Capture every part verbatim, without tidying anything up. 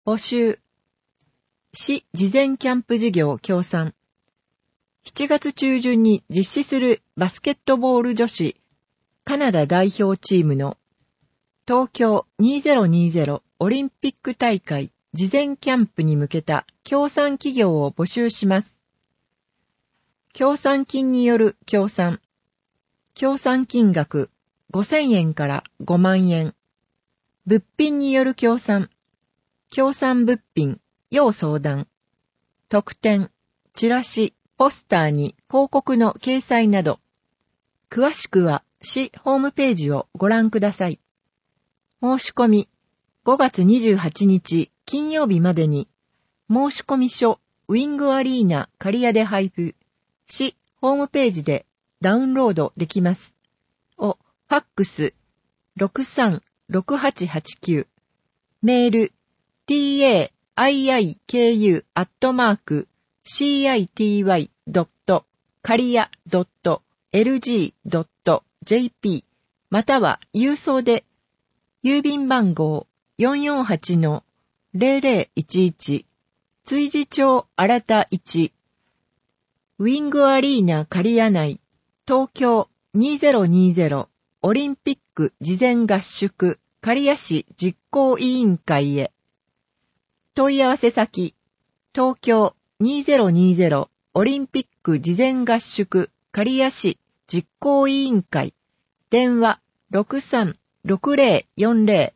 募集。市事前キャンプ事業協賛。しちがつ中旬に実施するバスケットボール女子カナダ代表チームの東京にせんにじゅうオリンピック大会事前キャンプに向けた協賛企業を募集します。協賛金による協賛。協賛金額ごせんえんからごまんえん。物品による協賛。協賛物品、要相談。特典、チラシ、ポスターに広告の掲載など。詳しくは市ホームページをご覧ください。申し込み、ごがつにじゅうはちにち金曜日までに、申し込み書、ウィングアリーナ刈谷で配布、市ホームページでダウンロードできます。を、ファックス、ろくさんろくはちはちきゅう、メール、taIiku アットマーク city.career.lg.jp または郵送で郵便番号 よんよんはちのゼロゼロいちいち 築地町新田いちウィングアリーナ刈谷内東京にせんにじゅうオリンピック事前合宿刈谷市実行委員会へ問い合わせ先、東京にせんにじゅうオリンピック事前合宿刈谷市実行委員会、電話 ろくさんろくゼロよんゼロ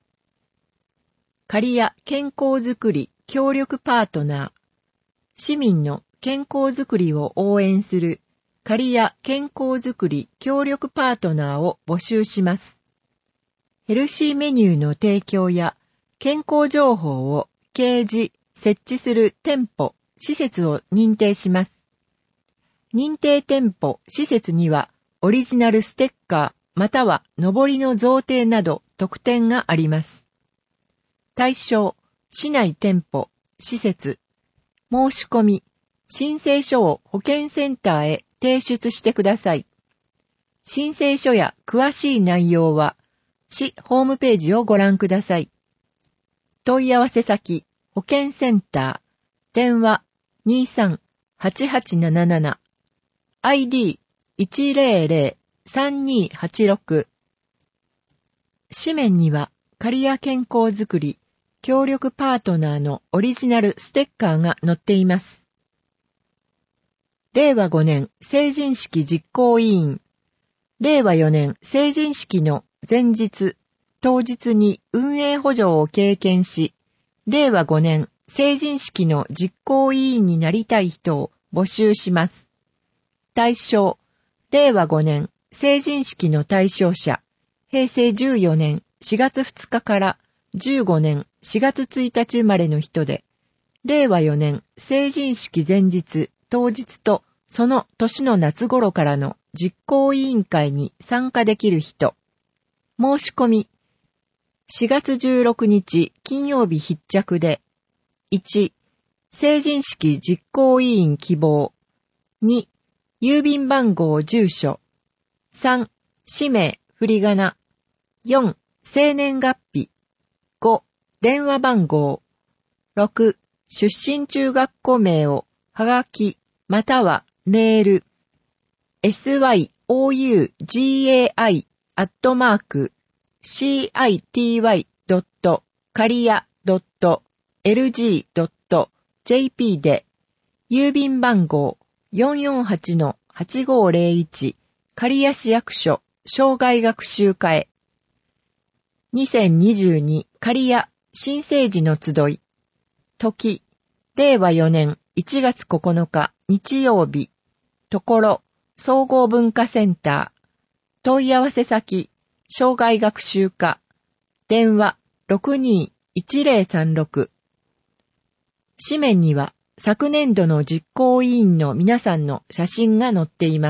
刈谷健康づくり協力パートナー、市民の健康づくりを応援する刈谷健康づくり協力パートナーを募集します。ヘルシーメニューの提供や健康情報を掲示、設置する店舗、施設を認定します。認定店舗、施設にはオリジナルステッカーまたは上りの贈呈など特典があります。対象、市内店舗、施設、申し込み、申請書を保健センターへ提出してください。申請書や詳しい内容は、市ホームページをご覧ください。問い合わせ先、保健センター、電話 にさんはちはちなななな、アイディーいちゼロゼロさんにはちろく。紙面には、刈谷健康づくり、協力パートナーのオリジナルステッカーが載っています。れいわごねん成人式実行委員、れいわよねん成人式の前日、当日に運営補助を経験し、れいわごねん成人式の実行委員になりたい人を募集します。対象、れいわごねん成人式の対象者、へいせいじゅうよねんしがつふつかからじゅうごねんしがつついたち生まれの人で、れいわよねん成人式前日、当日とその年の夏頃からの実行委員会に参加できる人。申し込み、しがつじゅうろくにち金曜日必着で、いち、成人式実行委員希望、に、郵便番号住所、さん、氏名、振り仮名、よん、生年月日、ご、電話番号、ろく、出身中学校名をはがきまたはメール、エスワイオーユージェーアイ アットマーク シーアイティーワイ ドット カリア ドット エルジー ドット ジェーピー で、郵便番号 よんよんはちのはちごーぜろいち 刈谷市役所生涯学習課へ。にせんにじゅうに刈谷新生児の集い。時、れいわよねんいちがつここのか日曜日。ところ、総合文化センター。問い合わせ先、生涯学習課。電話 ろくにーいちゼロさんろく。紙面には昨年度の実行委員の皆さんの写真が載っています。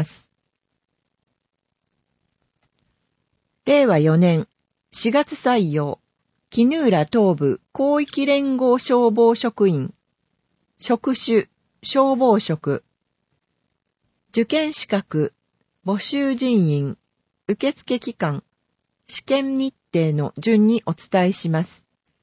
れいわよねんしがつ採用、絹浦東部広域連合消防職員。職種、消防職。受験資格、募集人員、受付期間、試験日程の順にお伝えします。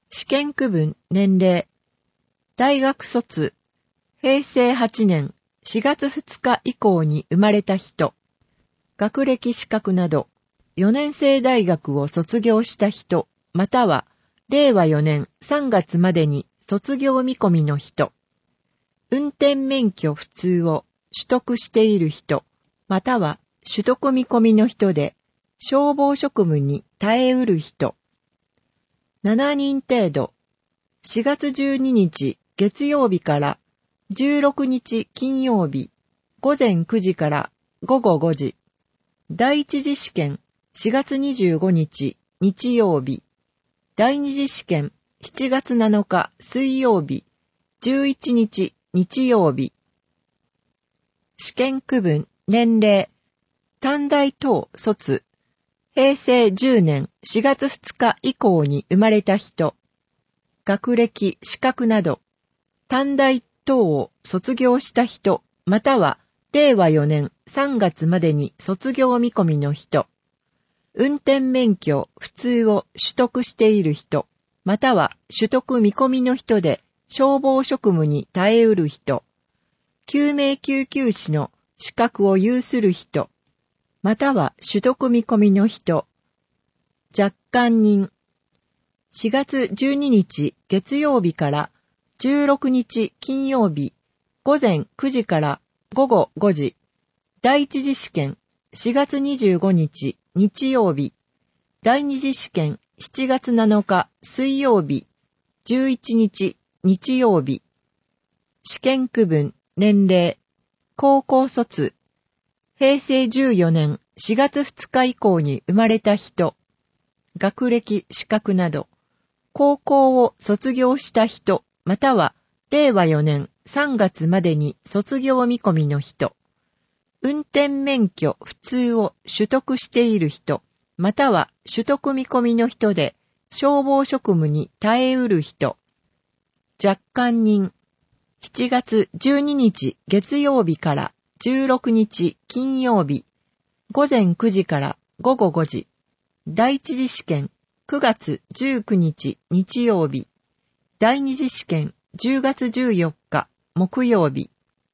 試験区分年齢。大学卒。へいせいはちねんしがつふつか以降に生まれた人。学歴資格など、よねんせい大学を卒業した人、または、れいわよねんさんがつまでに卒業見込みの人。運転免許普通を取得している人、または取得見込みの人で、消防職務に耐えうる人。しちにん程度。しがつじゅうににち月曜日からじゅうろくにち金曜日、ごぜんくじからごごごじ。第一次試験しがつにじゅうごにち日曜日。第二次試験しちがつなのか水曜日、じゅういちにち日曜日。試験区分年齢。短大等卒。へいせいじゅうねんしがつふつか以降に生まれた人。学歴、資格など、短大等を卒業した人、またはれいわよねんさんがつまでに卒業見込みの人。運転免許普通を取得している人、または取得見込みの人で消防職務に耐えうる人。救命救急士の資格を有する人、または取得見込みの人。若干人。しがつじゅうににち月曜日からじゅうろくにち金曜日、ごぜんくじからごごごじ。第一次試験しがつにじゅうごにち日曜日。第二次試験しちがつなのか水曜日、じゅういちにち日曜日。試験区分年齢。高校卒。へいせいじゅうよねんしがつふつか以降に生まれた人。学歴、資格など、高校を卒業した人、またはれいわよねんさんがつまでに卒業見込みの人。運転免許普通を取得している人、または取得見込みの人で消防職務に耐えうる人。若干人。しちがつじゅうににち月曜日からじゅうろくにち金曜日、ごぜんくじからごごごじ。第一次試験くがつじゅうくにち日曜日。第二次試験じゅうがつじゅうよっか木曜日。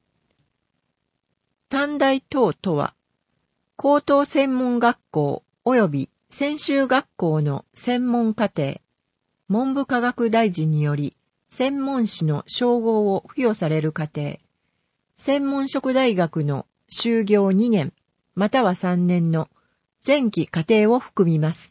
短大等とは、高等専門学校及び専修学校の専門課程、文部科学大臣により専門士の称号を付与される課程、専門職大学の修業にねん、またはさんねんの前期課程を含みます。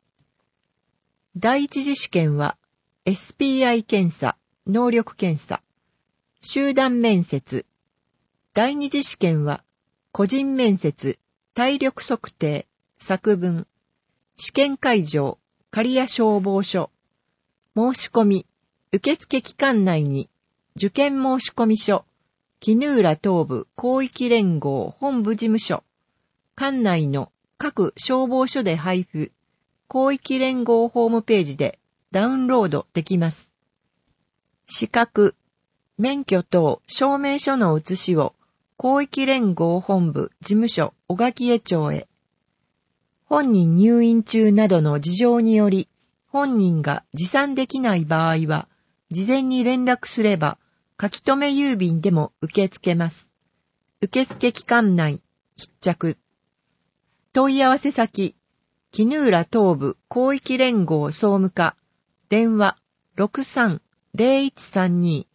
第一次試験は エスピーアイ 検査、能力検査、集団面接。第二次試験は個人面接、体力測定、作文、試験会場、刈谷消防署、申し込み、受付期間内に受験申込書、衣浦東部広域連合本部事務所、管内の各消防署で配布、広域連合ホームページでダウンロードできます。資格、免許等証明書の写しを広域連合本部事務所小垣江町へ。本人入院中などの事情により、本人が持参できない場合は、事前に連絡すれば、書留郵便でも受け付けます。受付期間内、必着。問い合わせ先、衣浦東部広域連合総務課、電話 ろくさんゼロいちさんに